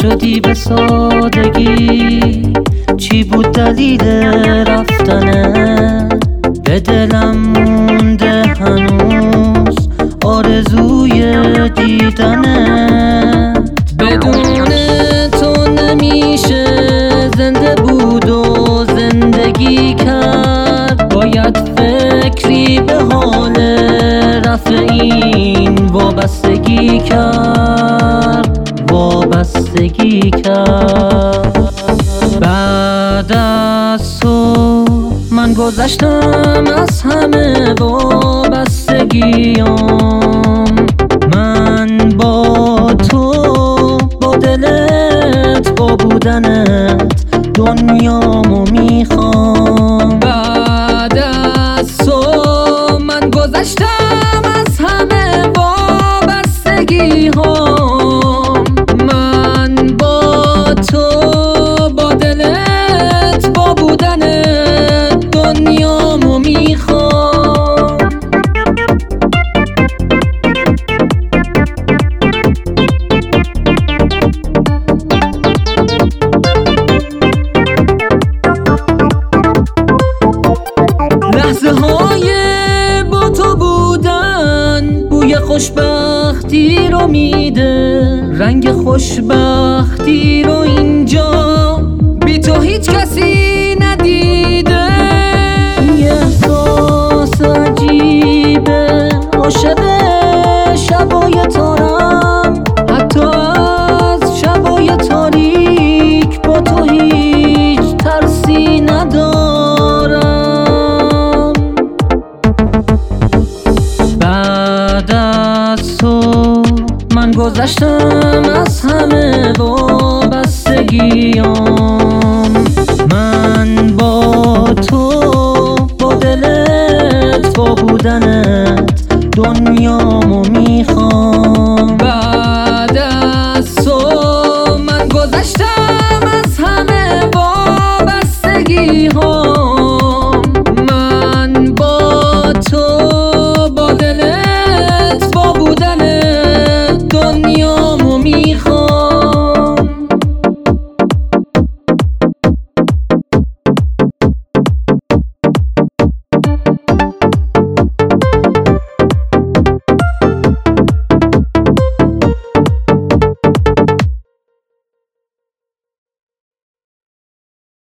شدی به سادگی، چی بود دلیل رفتنه؟ به دلم مونده هنوز آرزوی دیدنه. بدون تو نمیشه زنده بود و زندگی کرد، باید فکری به حال رفع این وابستگی کرد، وابستگی کرد. بعد از تو من گذشتم از همه وابستگیام، من با تو، با دلت، با بودنت دنیامو میخوام. بعد از تو من گذشتم از همه وابستگیام، من با تو، با دلت، با بودنت دنیامو میخوام. لحظه های با تو بودن بوی خوشبختی رو میده، رنگ خوشبختی رو اینجا بی تو هیچ کسی ندیده. یه احساس عجیبه، عاشق شبای تارم، حتی از شبای تاریک با تو هیچ ترسی ندارم. بعد از تو من گذشتم از همه وابستگیام، من با تو، با دلت، با بودنت دنیامو میخوام.